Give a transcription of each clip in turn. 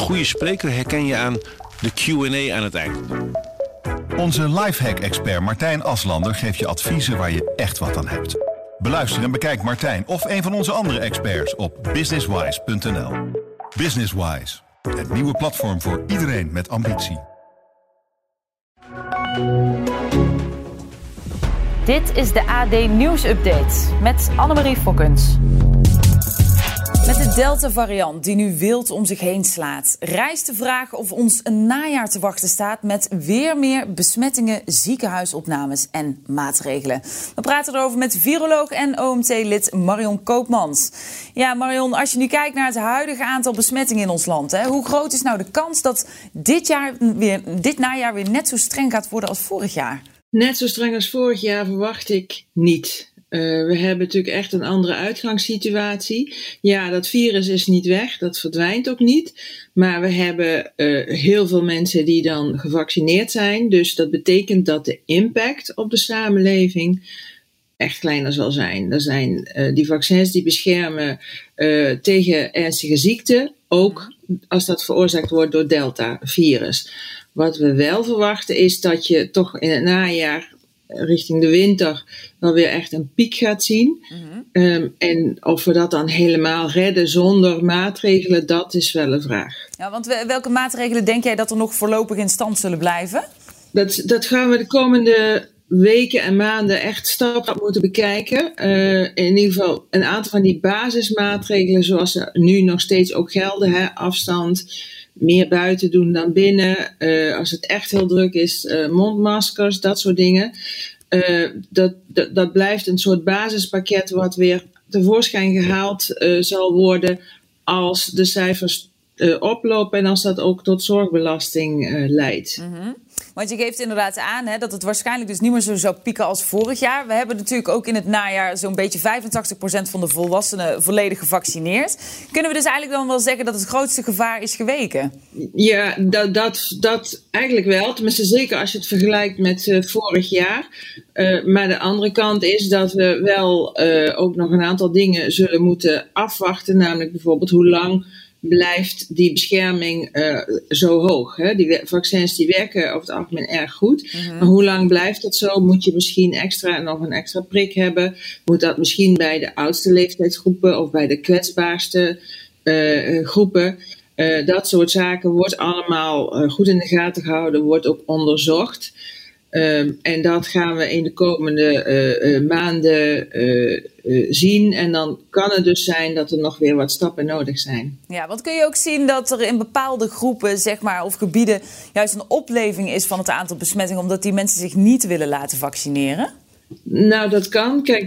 goede spreker herken je aan de Q&A aan het eind. Onze lifehack-expert Martijn Aslander geeft je adviezen waar je echt wat aan hebt. Beluister en bekijk Martijn of een van onze andere experts op businesswise.nl. Businesswise, het nieuwe platform voor iedereen met ambitie. Dit is de AD Nieuws Update met Annemarie Fokkens. Met de Delta-variant die nu wild om zich heen slaat, rijst de vraag of ons een najaar te wachten staat met weer meer besmettingen, ziekenhuisopnames en maatregelen. We praten erover met viroloog en OMT-lid Marion Koopmans. Ja, Marion, als je nu kijkt naar het huidige aantal besmettingen in ons land, hoe groot is nou de kans dat dit najaar weer net zo streng gaat worden als vorig jaar? Net zo streng als vorig jaar verwacht ik niet. We hebben natuurlijk echt een andere uitgangssituatie. Ja, dat virus is niet weg, dat verdwijnt ook niet. Maar we hebben heel veel mensen die dan gevaccineerd zijn. Dus dat betekent dat de impact op de samenleving echt kleiner zal zijn. Er zijn die vaccins die beschermen tegen ernstige ziekten, ook als dat veroorzaakt wordt door Delta-virus. Wat we wel verwachten is dat je toch in het najaar richting de winter wel weer echt een piek gaat zien. Mm-hmm. En of we dat dan helemaal redden zonder maatregelen, dat is wel een vraag. Ja, want welke maatregelen denk jij dat er nog voorlopig in stand zullen blijven? Dat gaan we de komende weken en maanden echt stap moeten bekijken. In ieder geval een aantal van die basismaatregelen zoals ze nu nog steeds ook gelden. Afstand, meer buiten doen dan binnen. Als het echt heel druk is, mondmaskers, dat soort dingen. Dat blijft een soort basispakket wat weer tevoorschijn gehaald zal worden als de cijfers oplopen en als dat ook tot zorgbelasting leidt. Mm-hmm. Want je geeft inderdaad aan dat het waarschijnlijk dus niet meer zo zou pieken als vorig jaar. We hebben natuurlijk ook in het najaar zo'n beetje 85% van de volwassenen volledig gevaccineerd. Kunnen we dus eigenlijk dan wel zeggen dat het grootste gevaar is geweken? Ja, dat eigenlijk wel. Tenminste zeker als je het vergelijkt met vorig jaar. Maar de andere kant is dat we wel ook nog een aantal dingen zullen moeten afwachten. Namelijk bijvoorbeeld hoe lang blijft die bescherming zo hoog. Hè? Die vaccins die werken over het algemeen erg goed. Mm-hmm. Maar hoe lang blijft dat zo? Moet je misschien nog een extra prik hebben? Moet dat misschien bij de oudste leeftijdsgroepen of bij de kwetsbaarste groepen? Dat soort zaken wordt allemaal goed in de gaten gehouden, wordt ook onderzocht. En dat gaan we in de komende maanden zien. En dan kan het dus zijn dat er nog weer wat stappen nodig zijn. Ja, want kun je ook zien dat er in bepaalde groepen, of gebieden, juist een opleving is van het aantal besmettingen, omdat die mensen zich niet willen laten vaccineren? Nou, dat kan. Kijk,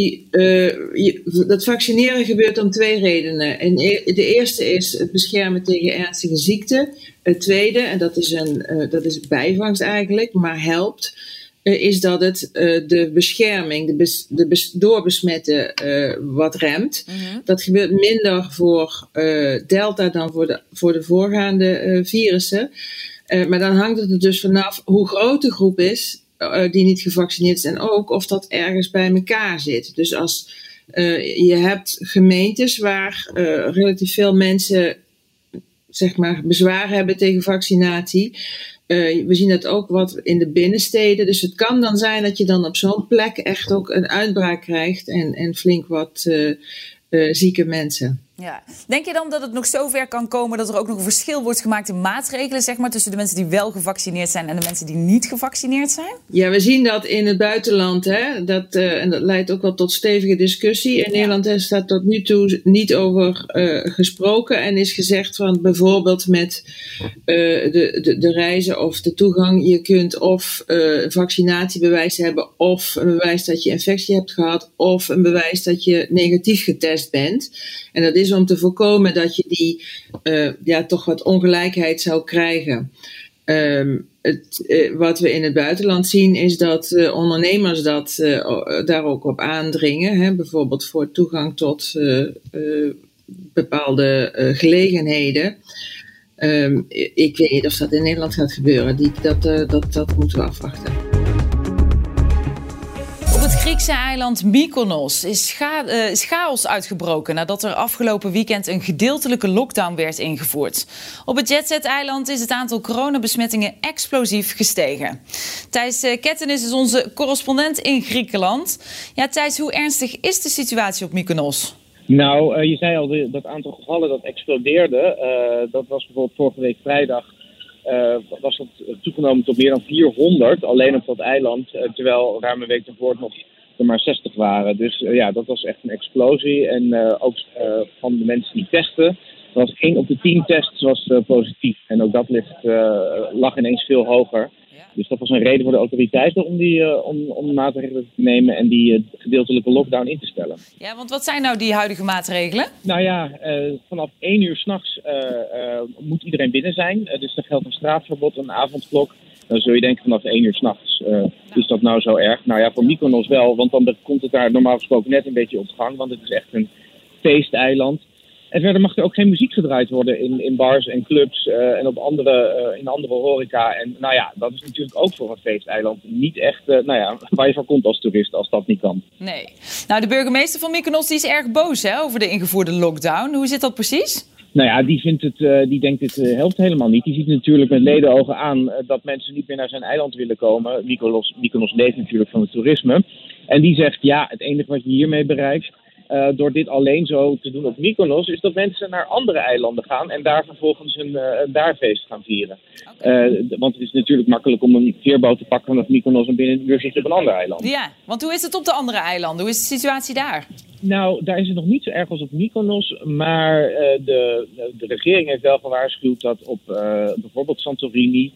dat vaccineren gebeurt om 2 redenen. En de eerste is het beschermen tegen ernstige ziekten. Het tweede, en dat is bijvangst eigenlijk, maar helpt, is dat het de bescherming, de doorbesmetten wat remt. Mm-hmm. Dat gebeurt minder voor Delta dan voor de voorgaande virussen. Maar dan hangt het er dus vanaf hoe groot de groep is die niet gevaccineerd is en ook of dat ergens bij elkaar zit. Dus als je hebt gemeentes waar relatief veel mensen bezwaar hebben tegen vaccinatie. We zien dat ook wat in de binnensteden. Dus het kan dan zijn dat je dan op zo'n plek echt ook een uitbraak krijgt en flink wat zieke mensen. Ja. Denk je dan dat het nog zover kan komen dat er ook nog een verschil wordt gemaakt in maatregelen, tussen de mensen die wel gevaccineerd zijn en de mensen die niet gevaccineerd zijn? Ja, we zien dat in het buitenland. En dat leidt ook wel tot stevige discussie. In Nederland staat tot nu toe niet over gesproken en is gezegd van bijvoorbeeld met de reizen of de toegang. Je kunt of een vaccinatiebewijs hebben of een bewijs dat je infectie hebt gehad of een bewijs dat je negatief getest bent. En dat is om te voorkomen dat je die toch wat ongelijkheid zou krijgen. Wat we in het buitenland zien is dat ondernemers daar ook op aandringen. Hè, bijvoorbeeld voor toegang tot bepaalde gelegenheden. Ik weet niet of dat in Nederland gaat gebeuren. Dat moeten we afwachten. Griekse eiland Mykonos is chaos uitgebroken nadat er afgelopen weekend een gedeeltelijke lockdown werd ingevoerd. Op het Jetset-eiland is het aantal coronabesmettingen explosief gestegen. Thijs Kettenis is onze correspondent in Griekenland. Ja, Thijs, hoe ernstig is de situatie op Mykonos? Nou, je zei al, dat aantal gevallen dat explodeerde. Dat was bijvoorbeeld vorige week vrijdag. Was dat toegenomen tot meer dan 400, alleen op dat eiland, terwijl ruim een week daarvoor nog er maar 60 waren. Dus dat was echt een explosie. En ook van de mensen die testen, was 1 op de 10 tests was positief. En ook dat lag ineens veel hoger. Dus dat was een reden voor de autoriteiten om maatregelen te nemen en die gedeeltelijke lockdown in te stellen. Ja, want wat zijn nou die huidige maatregelen? Nou ja, vanaf 1 uur 's nachts moet iedereen binnen zijn. Dus er geldt een straatverbod, een avondklok. Dan zul je denken vanaf 1 uur 's nachts, is dat nou zo erg? Nou ja, voor Mykonos wel, want dan komt het daar normaal gesproken net een beetje op gang. Want het is echt een feesteiland. En verder mag er ook geen muziek gedraaid worden in bars en clubs en in andere horeca. En nou ja, dat is natuurlijk ook voor een feesteiland niet echt waar je voor komt als toerist als dat niet kan. Nee. Nou, de burgemeester van Mykonos die is erg boos over de ingevoerde lockdown. Hoe zit dat precies? Nou ja, die denkt het helpt helemaal niet. Die ziet natuurlijk met ledenogen aan dat mensen niet meer naar zijn eiland willen komen. Mykonos leeft natuurlijk van het toerisme. En die zegt, ja, het enige wat je hiermee bereikt, door dit alleen zo te doen op Mykonos, is dat mensen naar andere eilanden gaan en daar vervolgens een feest gaan vieren. Okay. Want het is natuurlijk makkelijk om een veerboot te pakken vanaf Mykonos en binnen een uur zit je op een ander eiland. Ja, want hoe is het op de andere eilanden? Hoe is de situatie daar? Nou, daar is het nog niet zo erg als op Mykonos, maar de regering heeft wel gewaarschuwd dat op bijvoorbeeld Santorini,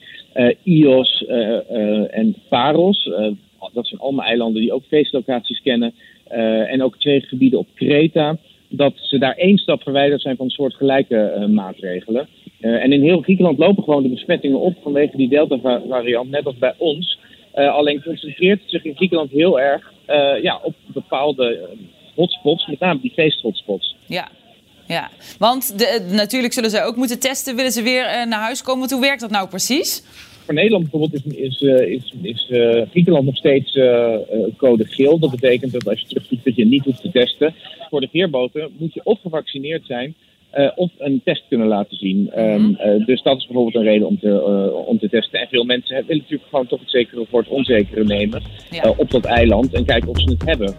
Ios en Paros, dat zijn allemaal eilanden die ook feestlocaties kennen, en ook 2 gebieden op Kreta, dat ze daar 1 stap verwijderd zijn van soortgelijke maatregelen. En in heel Griekenland lopen gewoon de besmettingen op vanwege die Delta-variant, net als bij ons. Alleen concentreert het zich in Griekenland heel erg op bepaalde hotspots, met name die feesthotspots. Ja, want natuurlijk zullen ze ook moeten testen, willen ze weer naar huis komen. Want hoe werkt dat nou precies? Voor Nederland bijvoorbeeld is Griekenland nog steeds code geel. Dat betekent dat als je terugvliegt dat je niet hoeft te testen. Voor de veerboten moet je of gevaccineerd zijn of een test kunnen laten zien. Dus dat is bijvoorbeeld een reden om te testen. En veel mensen willen natuurlijk gewoon toch het zekere voor het onzekere nemen op dat eiland en kijken of ze het hebben.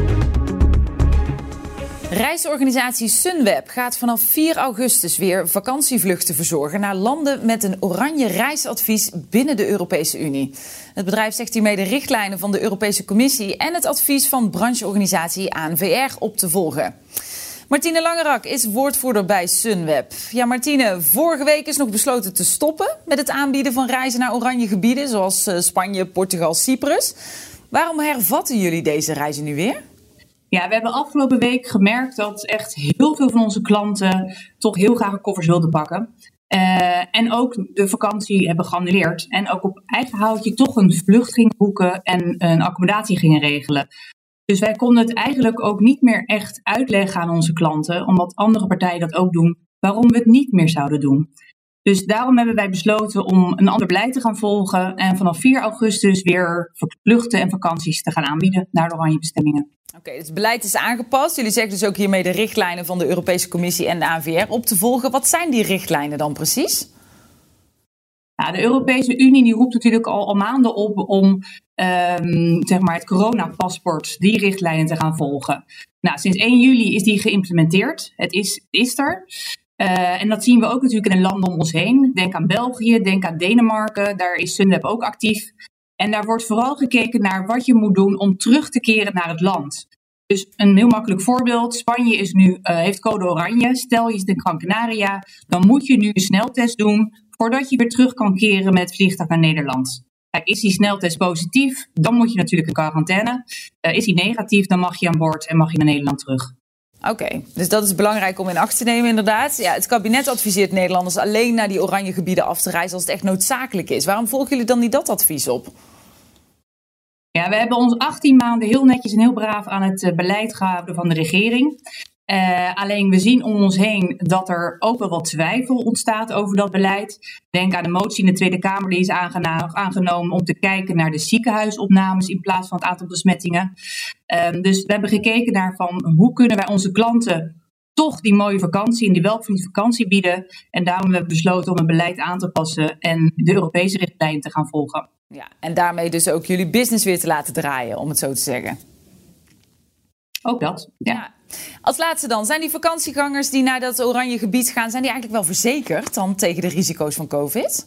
Reisorganisatie Sunweb gaat vanaf 4 augustus weer vakantievluchten verzorgen naar landen met een oranje reisadvies binnen de Europese Unie. Het bedrijf zegt hiermee de richtlijnen van de Europese Commissie en het advies van brancheorganisatie ANVR op te volgen. Martine Langerak is woordvoerder bij Sunweb. Ja, Martine, vorige week is nog besloten te stoppen met het aanbieden van reizen naar oranje gebieden, zoals Spanje, Portugal, Cyprus. Waarom hervatten jullie deze reizen nu weer? Ja, we hebben afgelopen week gemerkt dat echt heel veel van onze klanten toch heel graag een koffers wilden pakken. En ook de vakantie hebben geannuleerd. En ook op eigen houtje toch een vlucht gingen boeken en een accommodatie gingen regelen. Dus wij konden het eigenlijk ook niet meer echt uitleggen aan onze klanten, omdat andere partijen dat ook doen, waarom we het niet meer zouden doen. Dus daarom hebben wij besloten om een ander beleid te gaan volgen en vanaf 4 augustus weer vluchten en vakanties te gaan aanbieden naar de oranje bestemmingen. Oké, dus het beleid is aangepast. Jullie zeggen dus ook hiermee de richtlijnen van de Europese Commissie en de ANVR op te volgen. Wat zijn die richtlijnen dan precies? Nou, de Europese Unie die roept natuurlijk al maanden op om het coronapaspoort, die richtlijnen te gaan volgen. Nou, sinds 1 juli is die geïmplementeerd. Het is er. En dat zien we ook natuurlijk in de landen om ons heen. Denk aan België, denk aan Denemarken. Daar is Sunweb ook actief. En daar wordt vooral gekeken naar wat je moet doen om terug te keren naar het land. Dus een heel makkelijk voorbeeld. Spanje is nu, heeft code oranje. Stel je zit in Gran Canaria, dan moet je nu de sneltest doen voordat je weer terug kan keren met het vliegtuig naar Nederland. Kijk, is die sneltest positief, dan moet je natuurlijk in quarantaine. Is die negatief, dan mag je aan boord en mag je naar Nederland terug. Oké, dus dat is belangrijk om in acht te nemen inderdaad. Ja, het kabinet adviseert Nederlanders alleen naar die oranje gebieden af te reizen als het echt noodzakelijk is. Waarom volgen jullie dan niet dat advies op? Ja, we hebben ons 18 maanden heel netjes en heel braaf aan het beleid gehouden van de regering. Alleen we zien om ons heen dat er ook wel wat twijfel ontstaat over dat beleid. Denk aan de motie in de Tweede Kamer die is aangenomen om te kijken naar de ziekenhuisopnames in plaats van het aantal besmettingen. Dus we hebben gekeken naar van hoe kunnen wij onze klanten toch die mooie vakantie en die welverdiende vakantie bieden. En daarom hebben we besloten om het beleid aan te passen en de Europese richtlijnen te gaan volgen. Ja, en daarmee dus ook jullie business weer te laten draaien, om het zo te zeggen. Ook dat, ja. Als laatste dan, zijn die vakantiegangers die naar dat oranje gebied gaan, zijn die eigenlijk wel verzekerd dan tegen de risico's van COVID?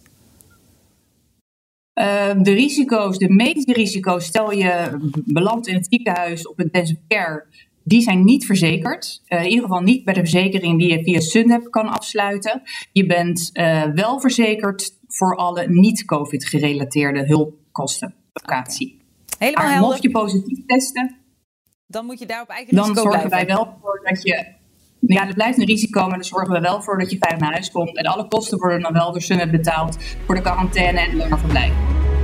De medische risico's, stel je belandt in het ziekenhuis op intensive care, die zijn niet verzekerd. In ieder geval niet bij de verzekering die je via Sunweb kan afsluiten. Je bent wel verzekerd voor alle niet-COVID gerelateerde hulpkosten. Locatie. Helemaal helder. Mocht je positief testen, dan moet je daar op eigen risico dan zorgen blijven. wij wel voor dat je... Ja, er blijft een risico, maar daar zorgen we wel voor dat je veilig naar huis komt. En alle kosten worden dan wel door Sunweb betaald voor de quarantaine en langer verblijf.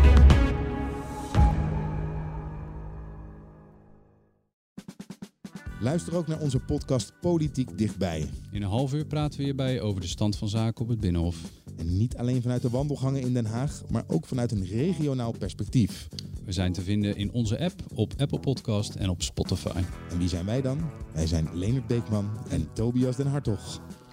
Luister ook naar onze podcast Politiek Dichtbij. In een half uur praten we hierbij over de stand van zaken op het Binnenhof. En niet alleen vanuit de wandelgangen in Den Haag, maar ook vanuit een regionaal perspectief. We zijn te vinden in onze app, op Apple Podcast en op Spotify. En wie zijn wij dan? Wij zijn Leonard Beekman en Tobias den Hartog.